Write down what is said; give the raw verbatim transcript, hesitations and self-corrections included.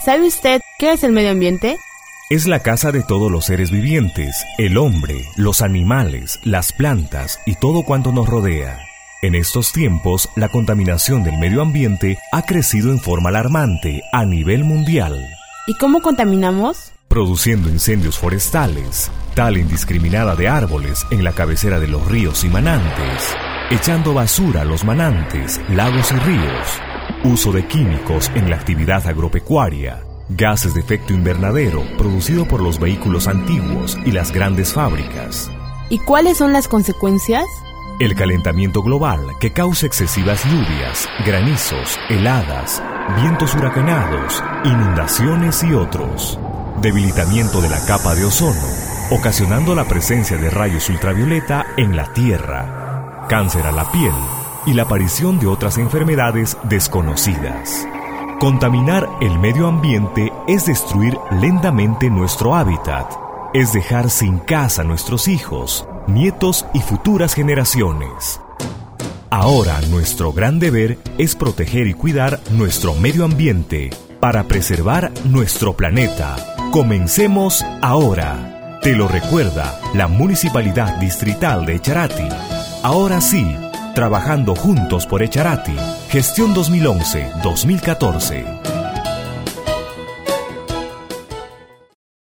¿Sabe usted qué es el medio ambiente? Es la casa de todos los seres vivientes, el hombre, los animales, las plantas y todo cuanto nos rodea. En estos tiempos, la contaminación del medio ambiente ha crecido en forma alarmante a nivel mundial. ¿Y cómo contaminamos? Produciendo incendios forestales, tala indiscriminada de árboles en la cabecera de los ríos y manantes, echando basura a los manantes, lagos y ríos, uso de químicos en la actividad agropecuaria, gases de efecto invernadero producido por los vehículos antiguos y las grandes fábricas. ¿Y cuáles son las consecuencias? El calentamiento global que causa excesivas lluvias, granizos, heladas, vientos huracanados, inundaciones y otros. Debilitamiento de la capa de ozono, ocasionando la presencia de rayos ultravioleta en la Tierra, cáncer a la piel y la aparición de otras enfermedades desconocidas. Contaminar el medio ambiente es destruir lentamente nuestro hábitat, es dejar sin casa a nuestros hijos, nietos y futuras generaciones. Ahora nuestro gran deber es proteger y cuidar nuestro medio ambiente para preservar nuestro planeta. Comencemos ahora. Te lo recuerda la Municipalidad Distrital de Echarati. Ahora sí, trabajando juntos por Echarati. Gestión dos mil once a dos mil catorce.